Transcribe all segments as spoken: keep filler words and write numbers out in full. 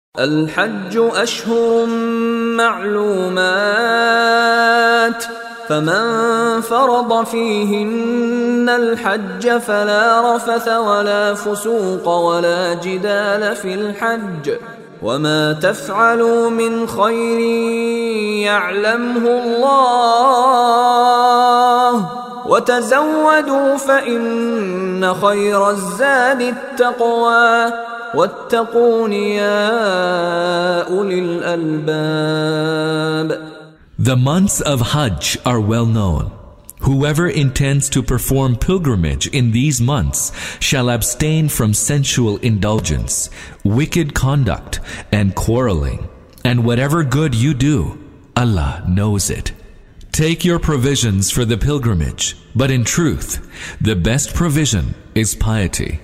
الحج أشهر معلومات فمن فرض فيهن الحج فلا رفث ولا فسوق ولا جدال في الحج وما تفعلوا من خير يعلمه الله وتزودوا فإن خير الزاد التقوى واتقون يا أولي الألباب. The months of Hajj are well known. Whoever intends to perform pilgrimage in these months shall abstain from sensual indulgence, wicked conduct, and quarreling. And whatever good you do, Allah knows it. Take your provisions for the pilgrimage, but in truth, the best provision is piety.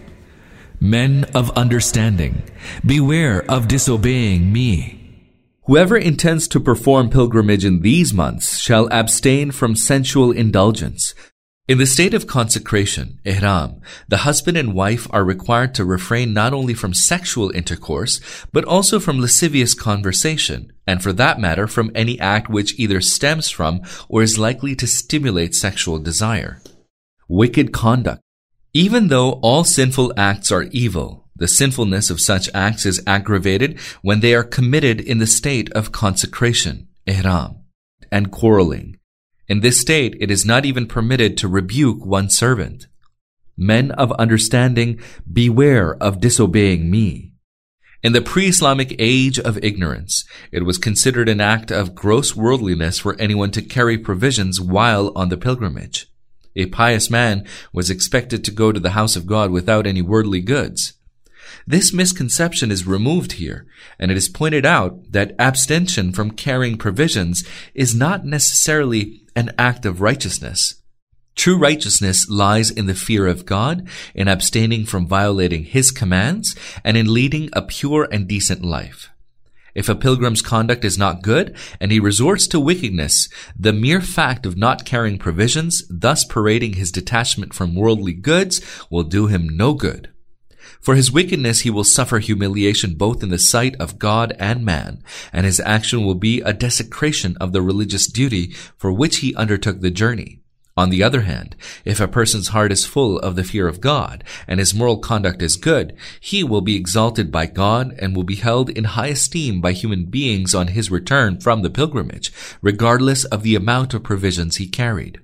Men of understanding, beware of disobeying me. Whoever intends to perform pilgrimage in these months shall abstain from sensual indulgence. In the state of consecration, ihram, the husband and wife are required to refrain not only from sexual intercourse, but also from lascivious conversation, and for that matter from any act which either stems from or is likely to stimulate sexual desire. Wicked conduct. Even though all sinful acts are evil, the sinfulness of such acts is aggravated when they are committed in the state of consecration, ihram, and quarreling. In this state, it is not even permitted to rebuke one's servant. Men of understanding, beware of disobeying me. In the pre-Islamic age of ignorance, it was considered an act of gross worldliness for anyone to carry provisions while on the pilgrimage. A pious man was expected to go to the house of God without any worldly goods. This misconception is removed here, and it is pointed out that abstention from carrying provisions is not necessarily an act of righteousness. True righteousness lies in the fear of God, in abstaining from violating His commands, and in leading a pure and decent life. If a pilgrim's conduct is not good, and he resorts to wickedness, the mere fact of not carrying provisions, thus parading his detachment from worldly goods, will do him no good. For his wickedness he will suffer humiliation both in the sight of God and man, and his action will be a desecration of the religious duty for which he undertook the journey. On the other hand, if a person's heart is full of the fear of God, and his moral conduct is good, he will be exalted by God and will be held in high esteem by human beings on his return from the pilgrimage, regardless of the amount of provisions he carried.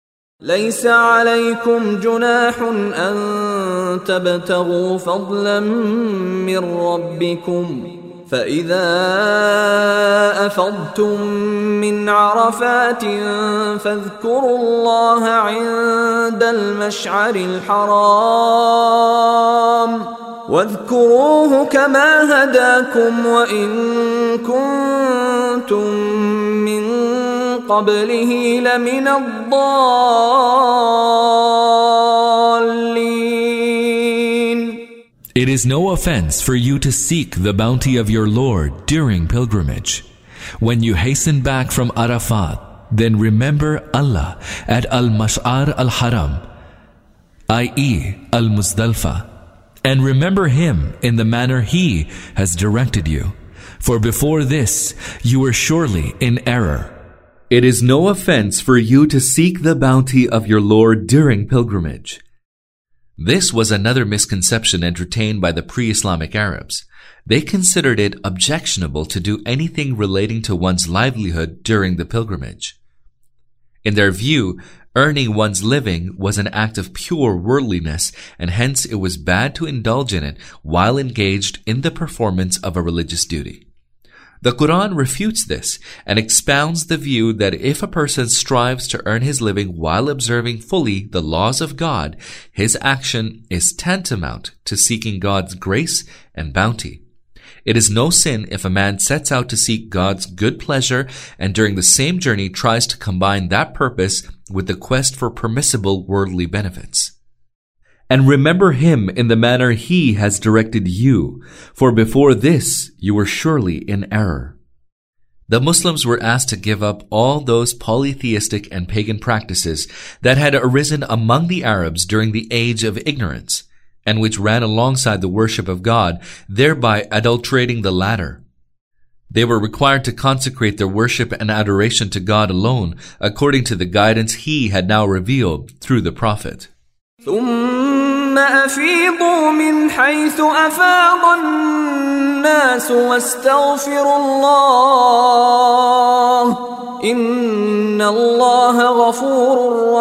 ليس عليكم جناح أن تبتغوا فضلا من ربكم فإذا أفضتم من عرفات فاذكروا الله عند المشعر الحرام واذكروه كما هداكم وإن كنتم من قبله لمن الضالين. It is no offense for you to seek the bounty of your Lord during pilgrimage. When you hasten back from Arafat, then remember Allah at Al-Mash'ar Al-Haram, that is Al-Muzdalfa, and remember Him in the manner He has directed you. For before this, you were surely in error. It is no offense for you to seek the bounty of your Lord during pilgrimage. This was another misconception entertained by the pre-Islamic Arabs. They considered it objectionable to do anything relating to one's livelihood during the pilgrimage. In their view, earning one's living was an act of pure worldliness, and hence it was bad to indulge in it while engaged in the performance of a religious duty. The Quran refutes this and expounds the view that if a person strives to earn his living while observing fully the laws of God, his action is tantamount to seeking God's grace and bounty. It is no sin if a man sets out to seek God's good pleasure and during the same journey tries to combine that purpose with the quest for permissible worldly benefits. And remember Him in the manner He has directed you, for before this you were surely in error. The Muslims were asked to give up all those polytheistic and pagan practices that had arisen among the Arabs during the age of ignorance. and which ran alongside the worship of God, thereby adulterating the latter. They were required to consecrate their worship and adoration to God alone, according to the guidance He had now revealed through the Prophet. ثم أفيضوا من حيث أفاض الناس واستغفروا الله إن الله غفور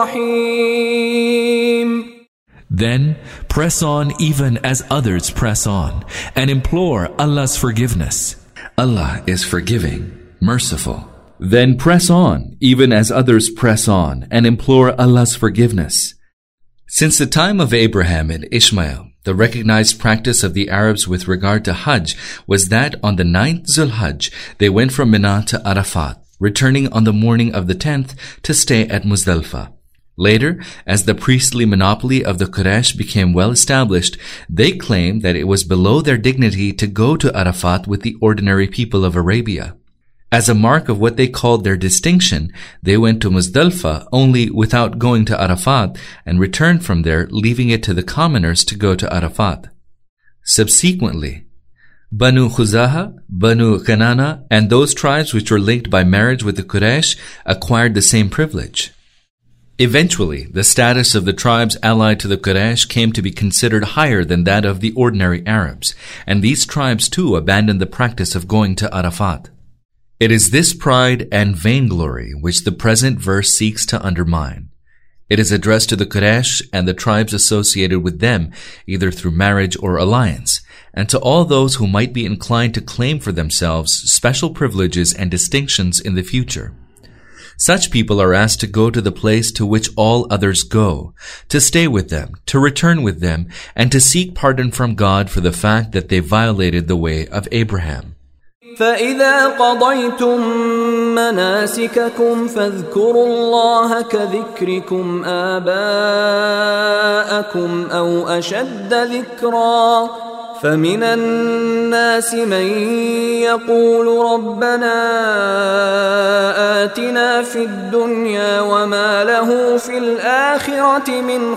رحيم. Then press on even as others press on, and implore Allah's forgiveness. Allah is forgiving, merciful. Then press on even as others press on, and implore Allah's forgiveness. Since the time of Abraham and Ishmael, the recognized practice of the Arabs with regard to Hajj was that on the ninth Zulhajj, they went from Mina to Arafat, returning on the morning of the tenth to stay at Muzdalifah. Later, as the priestly monopoly of the Quraysh became well established, they claimed that it was below their dignity to go to Arafat with the ordinary people of Arabia. As a mark of what they called their distinction, they went to Muzdalifah only without going to Arafat and returned from there, leaving it to the commoners to go to Arafat. Subsequently, Banu Khuzaha, Banu Kanana, and those tribes which were linked by marriage with the Quraysh acquired the same privilege. Eventually, the status of the tribes allied to the Quraysh came to be considered higher than that of the ordinary Arabs, and these tribes too abandoned the practice of going to Arafat. It is this pride and vainglory which the present verse seeks to undermine. It is addressed to the Quraysh and the tribes associated with them, either through marriage or alliance, and to all those who might be inclined to claim for themselves special privileges and distinctions in the future. Such people are asked to go to the place to which all others go, to stay with them, to return with them, and to seek pardon from God for the fact that they violated the way of Abraham. فإذا قضيتم مناسككم فاذكروا الله كذكركم آباءكم أو أشد ذكرا فمن الناس من يقول ربنا آتنا في الدنيا وما له في الآخرة من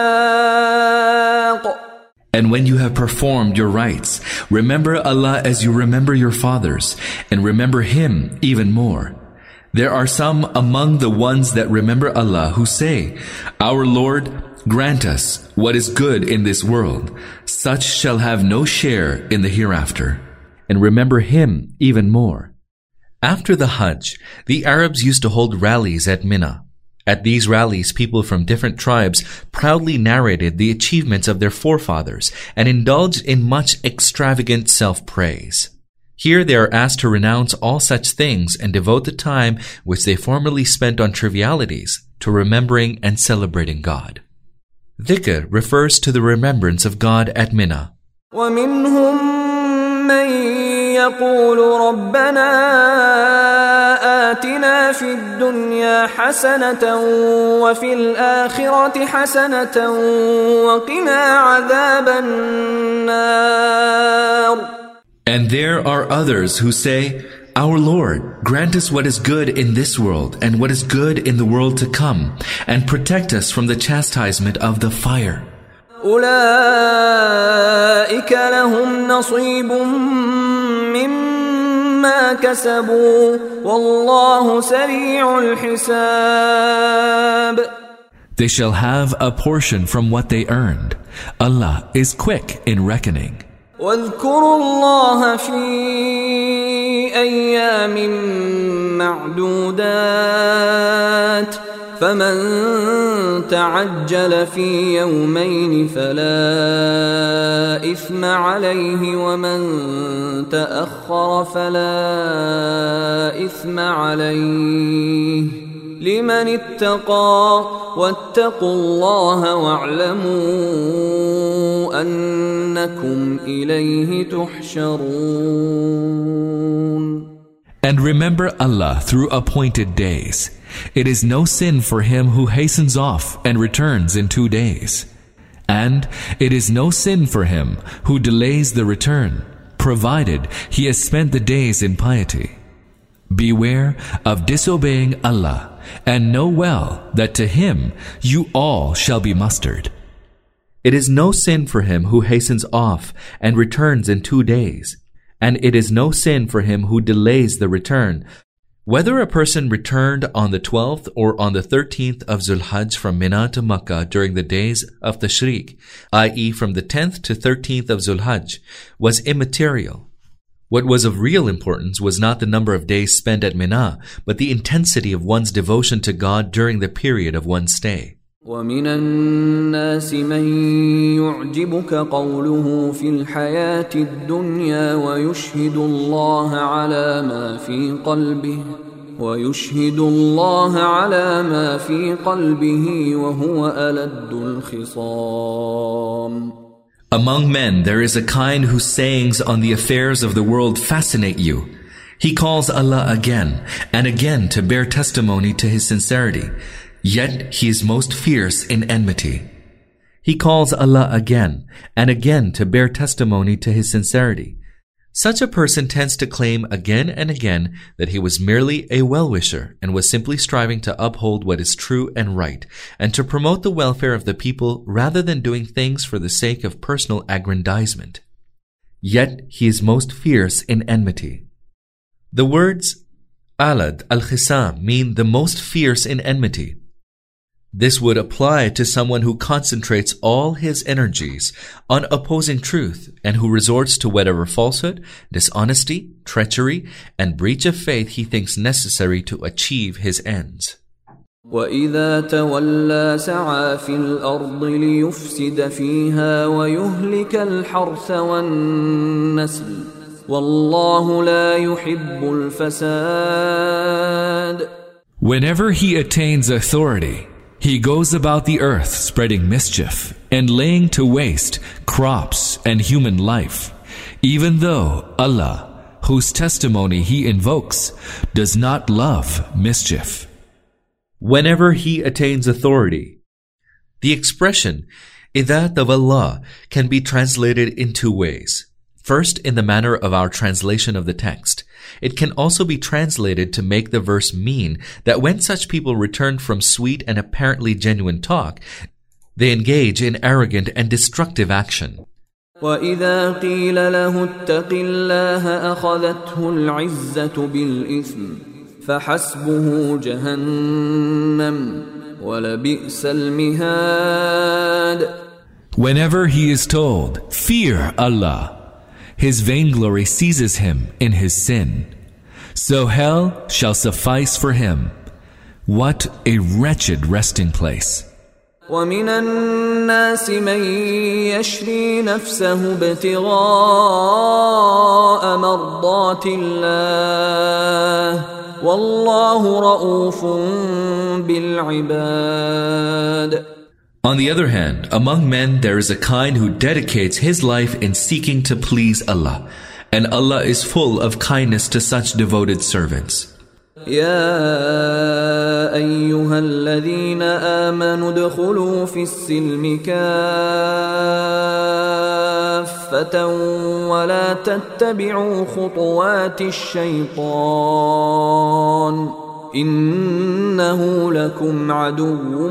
خلاق. And when you have performed your rites, remember Allah as you remember your fathers, and remember Him even more. There are some among the ones that remember Allah who say, Our Lord, grant us what is good in this world. Such shall have no share in the hereafter. And remember Him even more. After the Hajj, the Arabs used to hold rallies at Mina. At these rallies, people from different tribes proudly narrated the achievements of their forefathers and indulged in much extravagant self-praise. Here they are asked to renounce all such things and devote the time which they formerly spent on trivialities to remembering and celebrating God. Dhikr refers to the remembrance of God at Mina. وَمِنْهُمْ مَنْ يَقُولُ رَبَّنَا آتنا في الدنيا حسنة وفي الآخرة حسنة وقنا عذاب النار. And there are others who say, Our Lord, grant us what is good in this world and what is good in the world to come, and protect us from the chastisement of the fire. أولئك لهم نصيب مما كسبوا والله سريع الحساب. They shall have a portion from what they earned. Allah is quick in reckoning. واذكروا الله في أيام معدودات فمن تعجل في يومين فلا إثم عليه ومن تأخر فلا إثم عليه لمن اتقى واتقوا الله واعلموا أنكم إليه تحشرون. And remember Allah through appointed days. It is no sin for him who hastens off and returns in two days. And it is no sin for him who delays the return, provided he has spent the days in piety. Beware of disobeying Allah, and know well that to Him you all shall be mustered. It is no sin for him who hastens off and returns in two days, and it is no sin for him who delays the return. Whether a person returned on the twelfth or on the thirteenth of Zulhajj from Mina to Makkah during the days of Tashriq, that is from the tenth to thirteenth of Zulhajj, was immaterial. What was of real importance was not the number of days spent at Mina, but the intensity of one's devotion to God during the period of one's stay. ومن الناس من يعجبك قوله في الحياة الدنيا ويشهد الله على ما في قلبه ويشهد الله على ما في قلبه وهو ألد الخصام. Among men there is a kind whose sayings on the affairs of the world fascinate you. He calls Allah again and again to bear testimony to his sincerity. Yet he is most fierce in enmity. He calls Allah again and again to bear testimony to his sincerity. Such a person tends to claim again and again that he was merely a well-wisher and was simply striving to uphold what is true and right, and to promote the welfare of the people rather than doing things for the sake of personal aggrandizement. Yet he is most fierce in enmity. The words Alad al-Khisam mean the most fierce in enmity. This would apply to someone who concentrates all his energies on opposing truth and who resorts to whatever falsehood, dishonesty, treachery, and breach of faith he thinks necessary to achieve his ends. وَإِذَا تَوَلَّى سَعَى فِي الْأَرْضِ لِيُفْسِدَ فِيهَا وَيُهْلِكَ الْحَرْثَ وَالنَّسْلَ وَاللَّهُ لَا يُحِبُّ الْفَسَادَ. Whenever he attains authority, he goes about the earth spreading mischief and laying to waste crops and human life, even though Allah, whose testimony he invokes, does not love mischief. Whenever he attains authority. The expression إِذَا تَوَلَّى can be translated in two ways. First, in the manner of our translation of the text. It can also be translated to make the verse mean that when such people return from sweet and apparently genuine talk, they engage in arrogant and destructive action. وَإِذَا قِيلَ لَهُ اتَّقِ اللَّهَ أَخَذَتْهُ الْعِزَّةُ بِالْإِثْمِ فَحَسْبُهُ جَهَنَّمُ وَلَبِئْسَ الْمِهَادُ. Whenever he is told, "Fear Allah," his vainglory seizes him in his sin. So hell shall suffice for him. What a wretched resting place. وَمِنَ النَّاسِ مَن يَشْرِي نَفْسَهُ ابْتِغَاءَ مَرْضَاتِ اللَّهِ وَاللَّهُ رَءُوفٌ بِالْعِبَادِ. On the other hand, among men there is a kind who dedicates his life in seeking to please Allah, and Allah is full of kindness to such devoted servants. يا أيها الذين آمنوا ادخلوا في السلم كافة ولا تتبعوا خطوات الشيطان إنه لكم عدو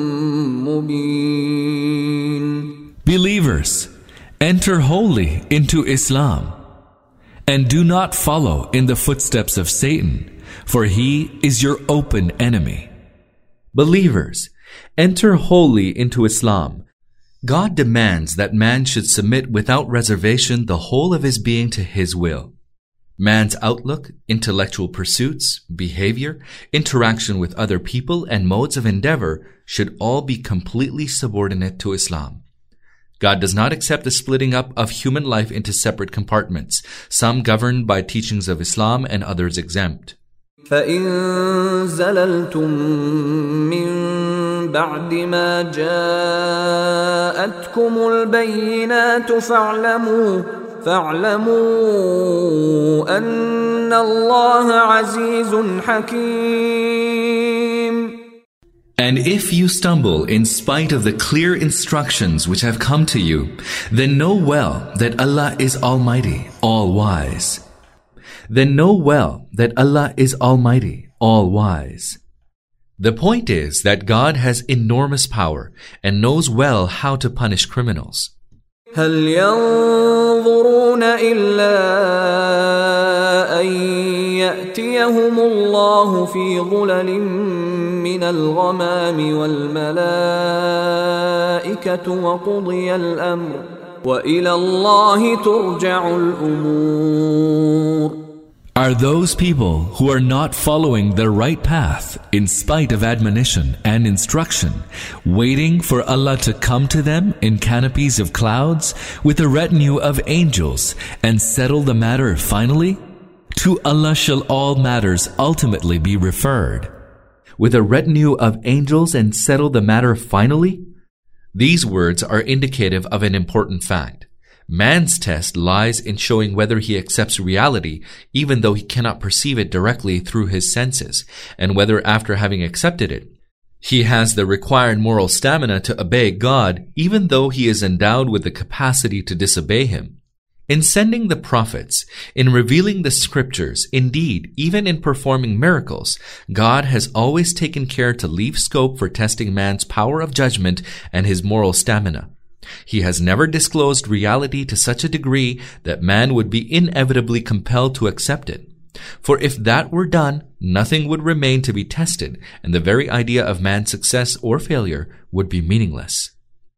مبين. Believers, enter wholly into Islam, and do not follow in the footsteps of Satan, for he is your open enemy. Believers, enter wholly into Islam. God demands that man should submit without reservation the whole of his being to his will. Man's outlook, intellectual pursuits, behavior, interaction with other people, and modes of endeavor should all be completely subordinate to Islam. God does not accept the splitting up of human life into separate compartments, some governed by teachings of Islam and others exempt. فَإِن زَلَلْتُم مِّن بَعْدِ مَا جَاءَتْكُمُ الْبَيِّنَاتُ فَاعْلَمُوا فَاعْلَمُوا أَنَّ اللَّهَ عَزِيزٌ حَكِيمٌ. And if you stumble in spite of the clear instructions which have come to you, then know well that Allah is Almighty, All-Wise. Then know well that Allah is Almighty, All-Wise. The point is that God has enormous power and knows well how to punish criminals. هل ينظرون إلا أن يأتيهم الله في ظلل من الغمام والملائكة وقضي الأمر وإلى الله ترجع الأمور. Are those people who are not following the right path in spite of admonition and instruction, waiting for Allah to come to them in canopies of clouds with a retinue of angels and settle the matter finally? To Allah shall all matters ultimately be referred. With a retinue of angels and settle the matter finally? These words are indicative of an important fact. Man's test lies in showing whether he accepts reality even though he cannot perceive it directly through his senses, and whether after having accepted it, he has the required moral stamina to obey God even though he is endowed with the capacity to disobey Him. In sending the prophets, in revealing the scriptures, indeed, even in performing miracles, God has always taken care to leave scope for testing man's power of judgment and his moral stamina. He has never disclosed reality to such a degree that man would be inevitably compelled to accept it. For if that were done, nothing would remain to be tested, and the very idea of man's success or failure would be meaningless.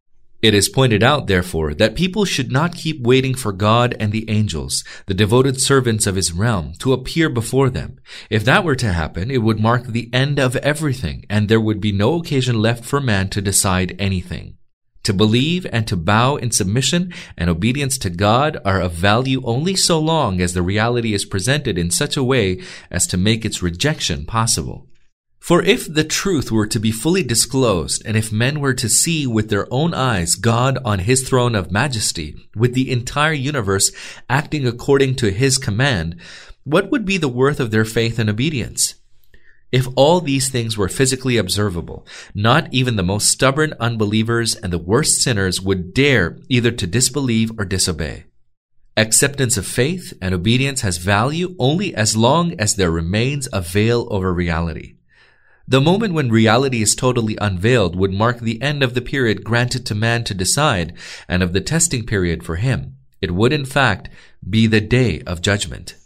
It is pointed out, therefore, that people should not keep waiting for God and the angels, the devoted servants of His realm, to appear before them. If that were to happen, it would mark the end of everything, and there would be no occasion left for man to decide anything. To believe and to bow in submission and obedience to God are of value only so long as the reality is presented in such a way as to make its rejection possible. For if the truth were to be fully disclosed, and if men were to see with their own eyes God on His throne of majesty, with the entire universe acting according to His command, what would be the worth of their faith and obedience? If all these things were physically observable, not even the most stubborn unbelievers and the worst sinners would dare either to disbelieve or disobey. Acceptance of faith and obedience has value only as long as there remains a veil over reality. The moment when reality is totally unveiled would mark the end of the period granted to man to decide and of the testing period for him. It would, in fact, be the day of judgment.